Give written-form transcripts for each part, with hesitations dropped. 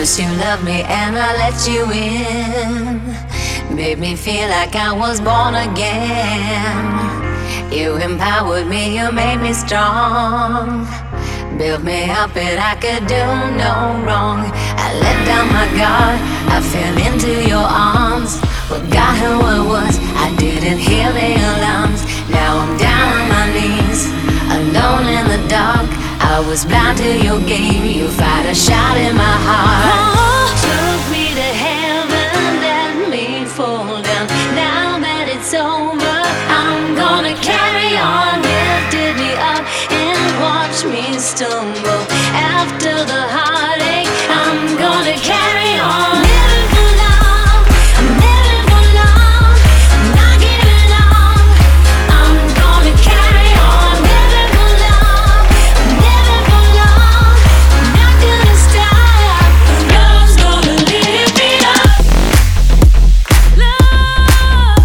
First you loved me and I let you in. Made me feel like I was born again. You empowered me, you made me strong. Built me up and I could do no wrong. I let down my guard, I fell into your arms. Forgot who I was, I didn't hear the alarms. Now I'm down on my knees, alone in the dark. I was blind to your game, you fired a shot in my heart. Took me to heaven, let me fall down. Now that it's over, I'm gonna carry on. Lifted me up and watch me stumble. After the heartache, I'm gonna carry on. Living for love, I'm living for love. I'm not giving up, I'm gonna carry on. Living for love, I'm living for love. I'm not gonna stop. Love's gonna lift me up. Love,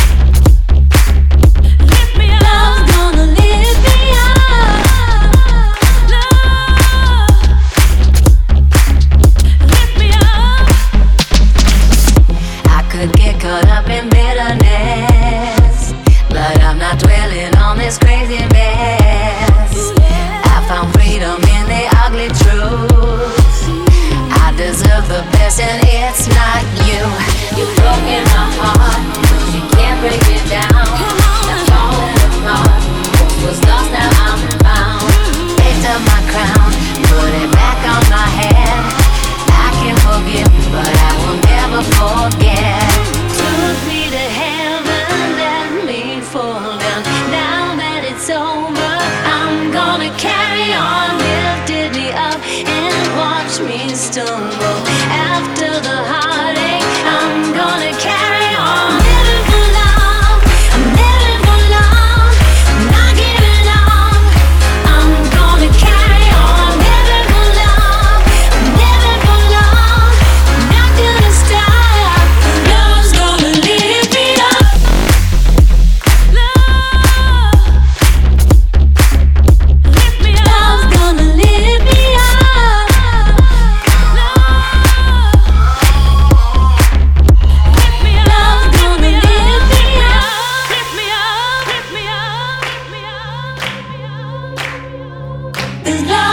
lift me up. Love's gonna lift me up. Love, lift me up. I could get caught up in bitterness, but I'm not dwelling on this crazy mess. I found freedom in the ugly truth. I deserve the best and it's not you. You've broken my heart, but you can't break it down. I'm falling apart, what was lost now I'm found. Picked up my crown, put it back on my head. I can forgive, but I will never forget. Took me to heaven, let me fall down. Now that it's over, I'm gonna carry on. Lifted me up and watch me stumble. After the heartache, I'm gonna carry on. Living for love, I'm living for love. I'm not giving up, I'm gonna carry on. Living for love, I'm living for love. I'm not gonna stop. Love's gonna lift me up. Love, lift me up. Love's gonna lift me up. Love, lift me up. Love's gonna lift me up. Lift me up, lift me up, lift me up. 'Cause love